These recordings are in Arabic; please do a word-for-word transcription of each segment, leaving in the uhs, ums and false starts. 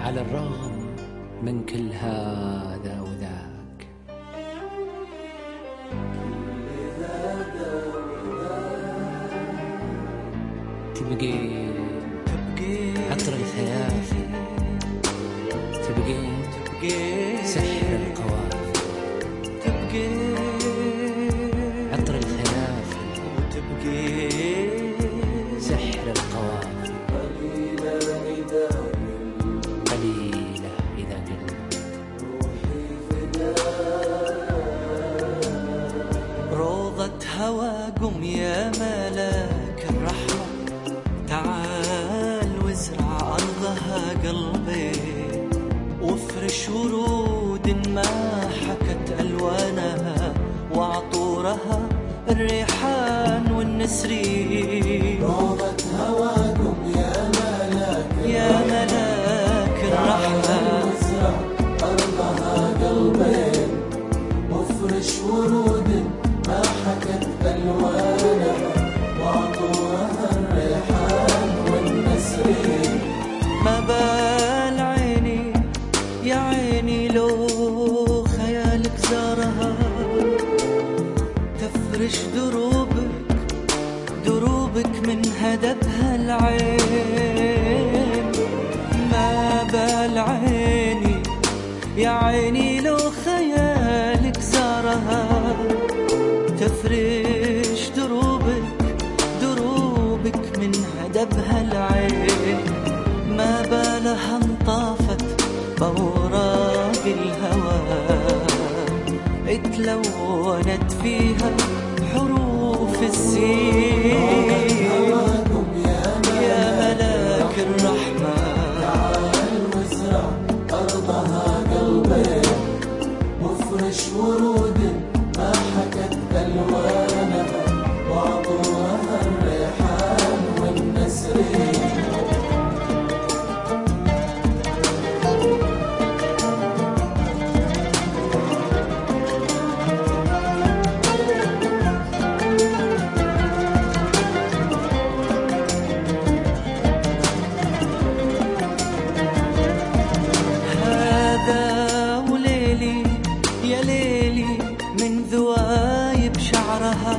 على الرغم من كل هذا وذاك. تبقين عطر الخيافي، تبقين سحر القوافي، تبقين عطر الخيافي وتبقين سحر القوافي. قليلة إذا قليلة إذا قلت روحي فداك. روضة هوى قم يا ملاك الرحمة، تعال وازرع أرضها قلبي، وافرش ورود ما حكت ألوانها وعطورها الريحان والنسرين. روضة هواكم يا ملاك يا ملاك الرحمة، وازرع أرضها قلبين، وافرش ورود ما حكت ألوانها وعطورها الريحان والنسرين. ما بال عيني يا عيني لو خيالك زارها، تفرش دروبك دروبك من هدبها العين. ما بال عيني يا عيني لو خيالك زارها، تفرش دروبك دروبك من هدبها العين. ما بالها انطافت بأوراق الهوى، اتلونت فيها حروف الزين. هواكم يا يا ملاك الرحمة، تعال وازرع أرضها قلبين، وافرش ورود ما حكت ألوانها وعطورها الريحان والنسرين. هذا وليلي يا ليلي من ذوايب شعرها،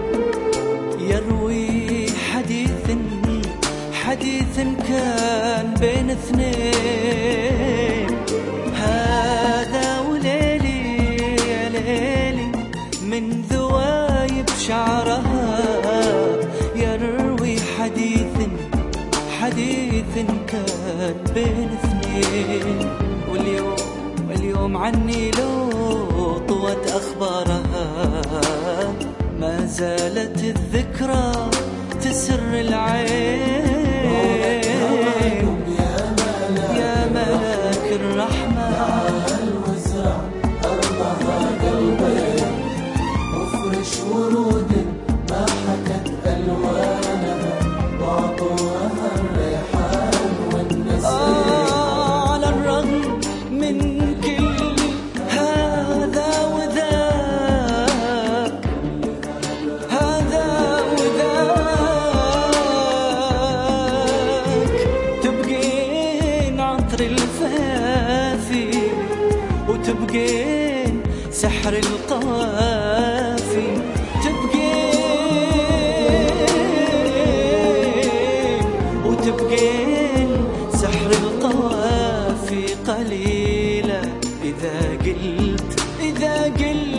يروي حديث حديث كان بين اثنين. هذا وليلي يا ليلي من ذوايب شعرها، يروي حديث حديث كان بين اثنين. واليوم اليوم عني لو طوت أخبارها، ما زالت الذكرى تسر العين. يا ملاك الرحمة، تعال وازرع أرضها قلبين، وافرش ورود ما حكت ألوانها وعطورها الريحان والنسرين. على الرغم من كل هذا وذاك، هذا وذاك، تبقين عطر الفافي، وتبقين سحر القوافي، تبقين وتبقين سحر القوافي. قليلة إذا قلت إذا قلت